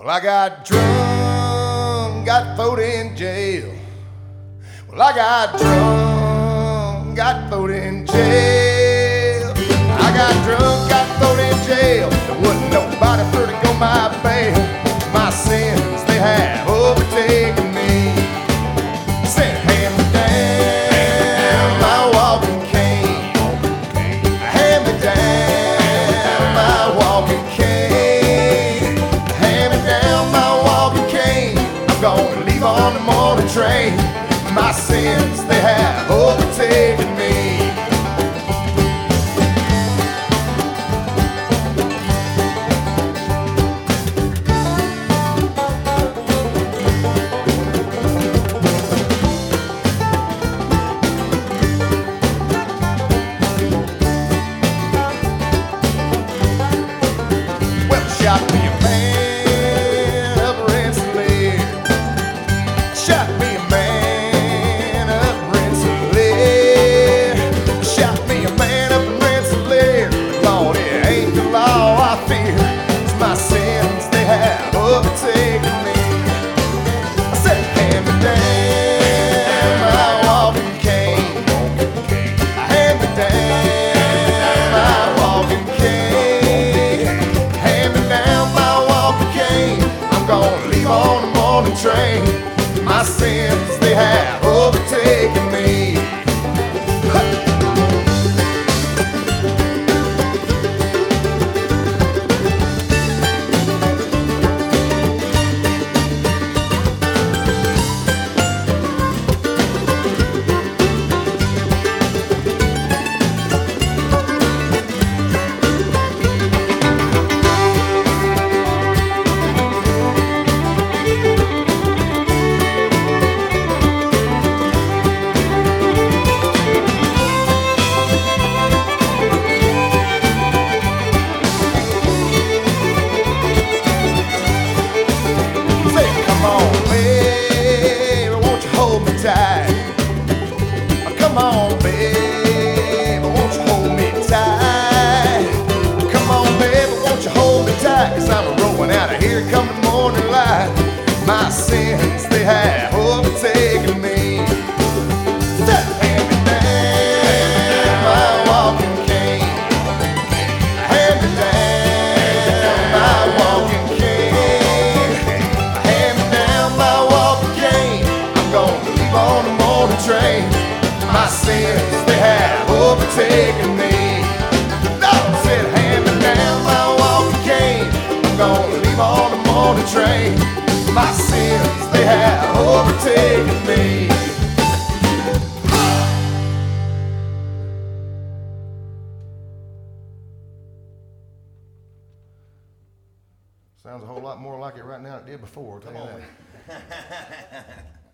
Well, I got drunk, got thrown in jail. Well, I got drunk, got thrown in jail. I got drunk, got thrown in jail. There wasn't nobody for to go my bail. My sins, they have overtaken me. Said, hand me down my walking cane. Hand me down my walking cane. Hand me down my walking cane. I'm gonna leave on the morning train. My sins, they have overtaken me. Well, shot me a man up Rensselaer. Shot me a man up Rensselaer. Shot me a man up in Rensselaer. Lord, it ain't the law I fear. It's my sins, they have overtaken me. I said, hand me down my walking cane. Hand me down my walking cane. Hand me down my walking cane. I'm gonna leave on the morning train. My sins, they have overtaken me. Say, come on, baby, won't you hold me tight? Come on, baby, won't you hold me tight? Come on, baby, won't you hold me tight? 'Cause I'm rolling out of here come the morning light. My sins, they have overtaken me. Hand me down my walking cane. Hand me down my walking cane. Hand me down my walking cane. I'm gonna leave on the morning train. My sins, they have overtaken me. Lord said, hand me down my walking cane. I'm gonna leave on the morning train. My sins, they have overtaken me. Sounds a whole lot more like it right now than it did before. I'll tell you that.